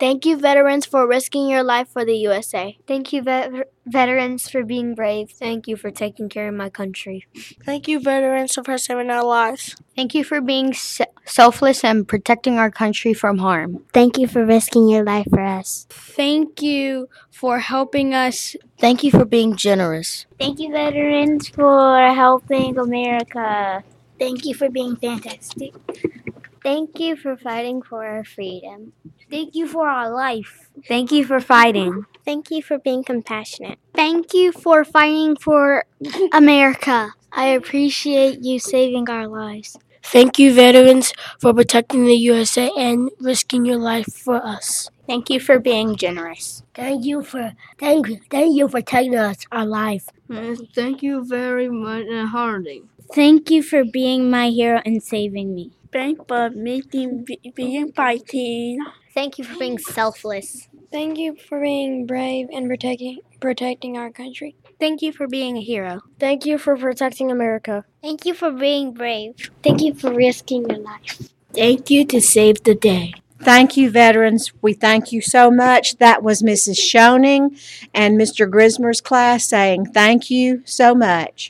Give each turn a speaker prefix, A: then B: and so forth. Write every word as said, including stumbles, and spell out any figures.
A: Thank you, veterans, for risking your life for the U S A.
B: Thank you, vet- veterans, for being brave.
A: Thank you for taking care of my country.
C: Thank you, veterans, for saving our lives.
B: Thank you for being se- selfless and protecting our country from harm.
D: Thank you for risking your life for us.
A: Thank you for helping us.
E: Thank you for being generous.
D: Thank you, veterans, for helping America. Thank you for being fantastic.
B: Thank you for fighting for our freedom.
D: Thank you for our life.
B: Thank you for fighting.
D: Thank you for being compassionate.
B: Thank you for fighting for America. I appreciate you saving our lives.
C: Thank you, veterans, for protecting the U S A and risking your life for us.
A: Thank you for being generous.
D: Thank you for thank you thank you for taking us our life.
E: Thank you very much, Harding.
B: Thank you for being my hero and saving me.
C: Thank you for making being fighting.
B: Thank you for being selfless.
F: Thank you for being brave and protecting protecting our country.
A: Thank you for being a hero.
F: Thank you for protecting America.
B: Thank you for being brave.
D: Thank you for risking your life.
C: Thank you to save the day.
G: Thank you, veterans. We thank you so much. That was Missus Schoening and Mister Grismer's class saying thank you so much.